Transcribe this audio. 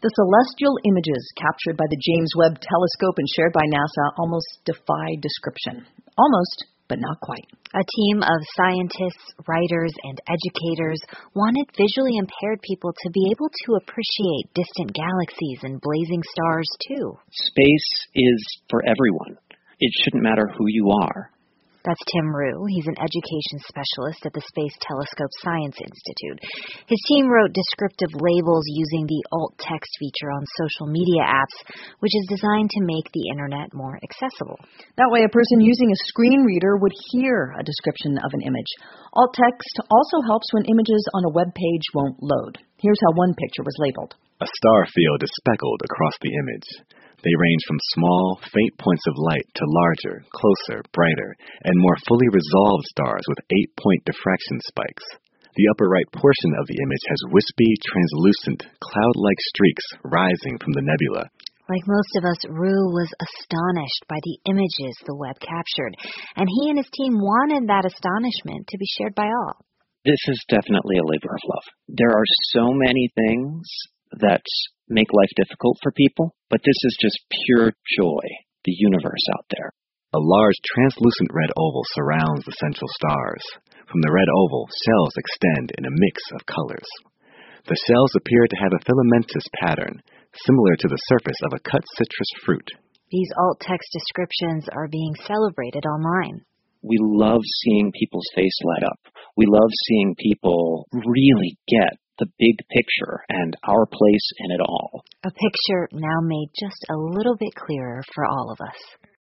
The celestial images captured by the James Webb Telescope and shared by NASA almost defy description. Almost, but not quite. A team of scientists, writers, and educators wanted visually impaired people to be able to appreciate distant galaxies and blazing stars, too. Space is for everyone. It shouldn't matter who you are. That's Tim Rue. He's an education specialist at the Space Telescope Science Institute. His team wrote descriptive labels using the alt text feature on social media apps, which is designed to make the internet more accessible. That way, a person using a screen reader would hear a description of an image. Alt text also helps when images on a web page won't load. Here's how one picture was labeled. A star field is speckled across the image. They range from small, faint points of light to larger, closer, brighter, and more fully resolved stars with 8-point diffraction spikes. The upper right portion of the image has wispy, translucent, cloud-like streaks rising from the nebula. Like most of us, Rue was astonished by the images the web captured, and he and his team wanted that astonishment to be shared by all. This is definitely a labor of love. There are so many things that make life difficult for people, but this is just pure joy, the universe out there. A large translucent red oval surrounds the central stars. From the red oval, shells extend in a mix of colors. The shells appear to have a filamentous pattern, similar to the surface of a cut citrus fruit. These alt-text descriptions are being celebrated online. We love seeing people's face light up. We love seeing people really get the big picture and our place in it all. A picture now made just a little bit clearer for all of us.